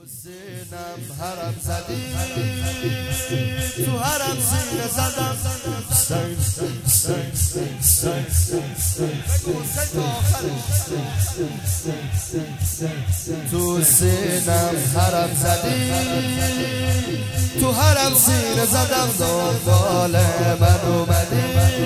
سینم حرم زدی تو حرم سینه زدم حسین تو سینم حرم زدی تو حرم سینه زدم دنبال من اومدی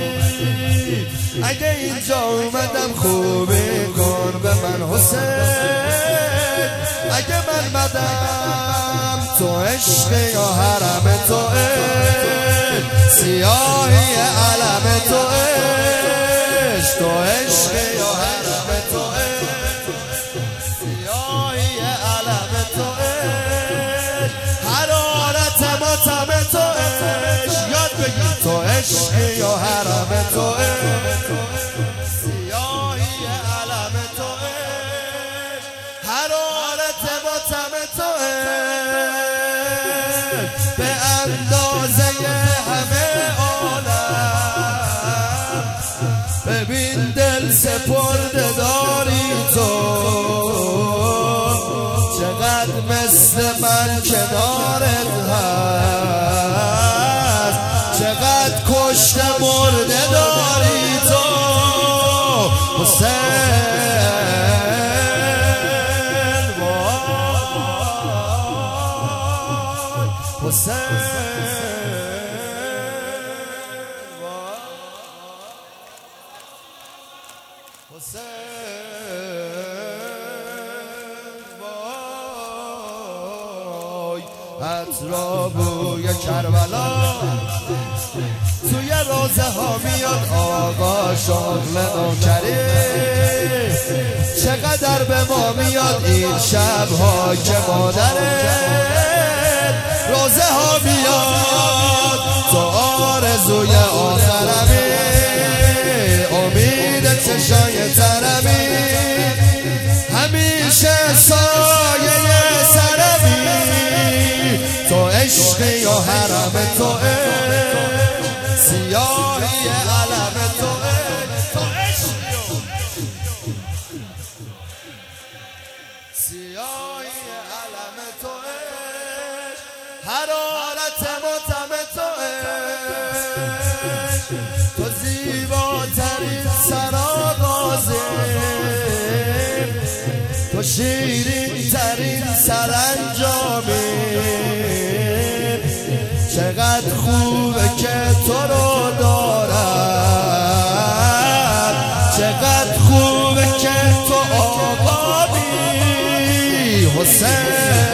اگه اینجا اومدم خوبی کن به من حسین اگه من مدم تو عشق یا حرم تو سیاهی علم تو عشق تو عشق یا حرم تو سیاهی علم تو حرارت ماتم تو یاد بگیر تو عشق یا حرم تو سیاهی علم تو حرارت ماتم تو به اندازه همه عالم ببین دل سپرده داری تو چقدر مثل من کنارت هست چقدر کشته مرده داری تو حسین اطرابوی کربلا توی روزه ها میاد آقا شغل نوکری چقدر به ما میاد این شبها که مادره روزه ها میاد تو آرزوی آخرمی امید چشای ترمی همیشه سایه سرمی تو عشق یا حرم تو سیاهی علم تو عشق سیاهی علم تو حرارت ماتم تو تو زیباترین سرآغازی تو شیرین ترین سرانجامی چقدر خوبه که تو رو دارم چقدر خوبه که تو آقایی حسین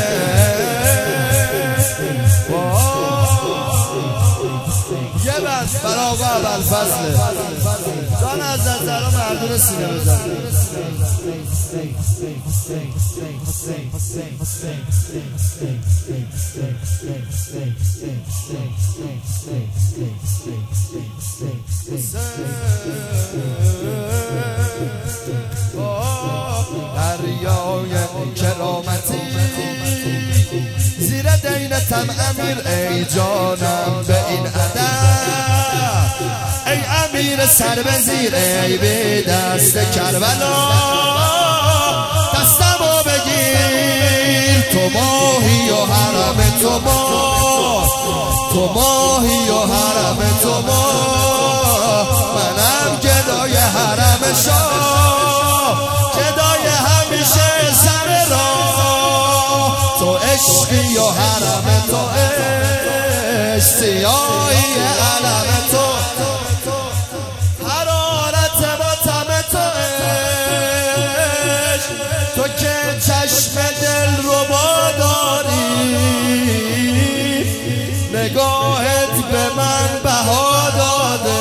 یه بس برای آقا ابوالفضل جان از زرا مردون سینه بزن دریای کرامتی زیر دینتم امیر ای جانم به این ادب ای امیر سر به زیر ای به دست کربلا دستمو بگیر تو ماهی و حرم تو ماه تو ماهی و حرم تو ماه منم گدای حرم شاه گدای همیشه سر راه تو عشقی و حرم تو عشق سیاهی علم تو حرارت ماتم تو عشق تو که چشم دل رو داری نگاهت به من بها داده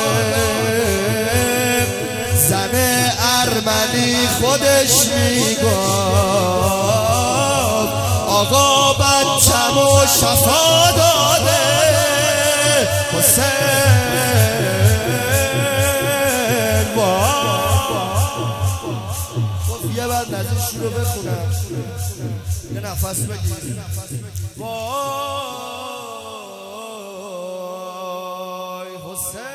زن ارمنی خودش میگفت آقا بچه‌مو شفا داده حسین یه بار نزدیک رو بخونم یه نفس بگیر وای حسین